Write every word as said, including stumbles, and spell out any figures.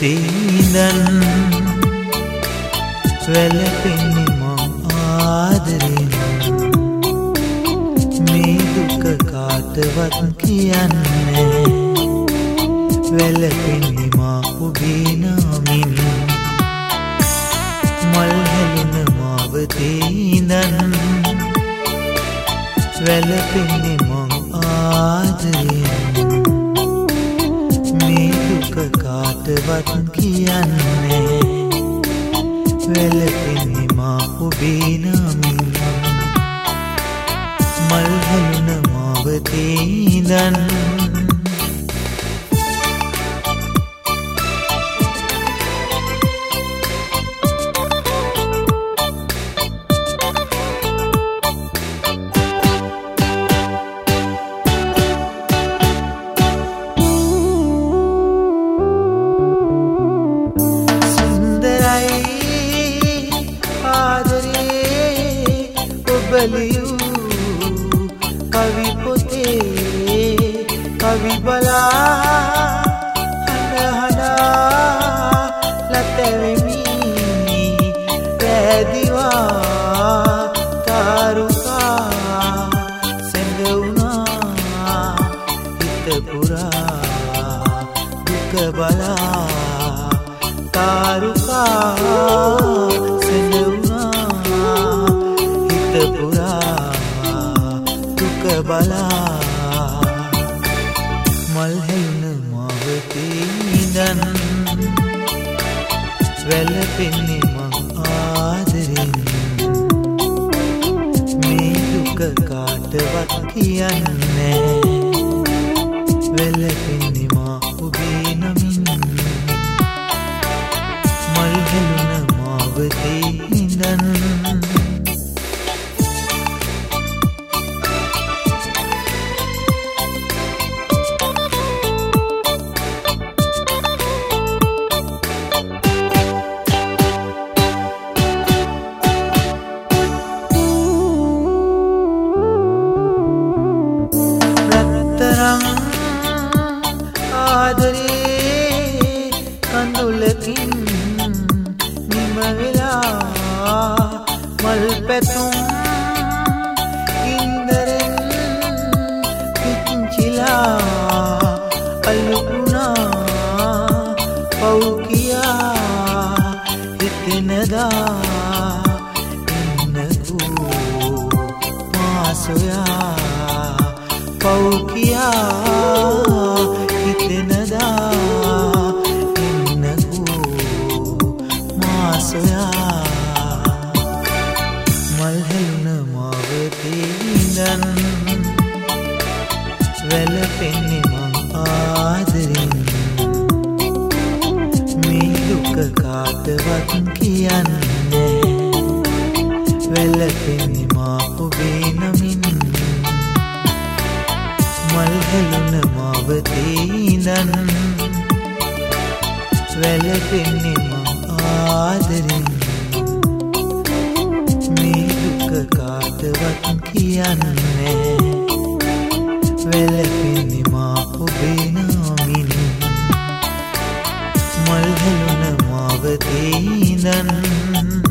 තීඳන් වැළපෙන්නේ මං ආදරෙන් මේ දුක කාටවත් කියන්නේ වැළපෙන්නේ මා ඔබේ නාමින් මල් හැලුන මාව තීඳන් වැළපෙන්නේ මං ආදරෙන් මේ දුක කාටවත් කියන්නේ වැළපෙන්නේ මා ඔබේ නාමින් මල් හැලුන මාව තීඳන් कवि पोते कवि बला हना हना लतेमी पैदिवा तारुका सेंदुना हितपुरा दुख बला तारुका सेंदुना हितपुरा बला मल हेलुन माव තීඳන් වැළපෙන්නේ මං ආදරෙන් මේ දුක කාටවත් කියන්නේ වැළපෙන්නේ මා ඔබේ නමින් මල් හෙලුන මාව තීඳන් ආදරේ කඳුලකින් නිම වෙලා මල් පැතුම් ඉන්දරෙන් පිච්චිලා අලුකුණා පව් කියා හිතෙනදා ඉන්නකෝ මාසොයා පව් කියා හිතෙනදා ඉන්නකෝ මාසොයා මල් හෙලුන මාව තීඳන් වැළපෙන්නේ මං ආදරෙන් මේ දුක කාටවත් කියන්නේ වැළපෙන්නේ මා ඔබේ නමින් මල් හෙලුන මාව තීඳන් වැළපෙන්නේ මං ආදරෙන් මේ දුක කාටවත් කියන්නේ වැළපෙන්නේ මා ඔබේ නාමින් මල් හෙලුන මාව තීඳන්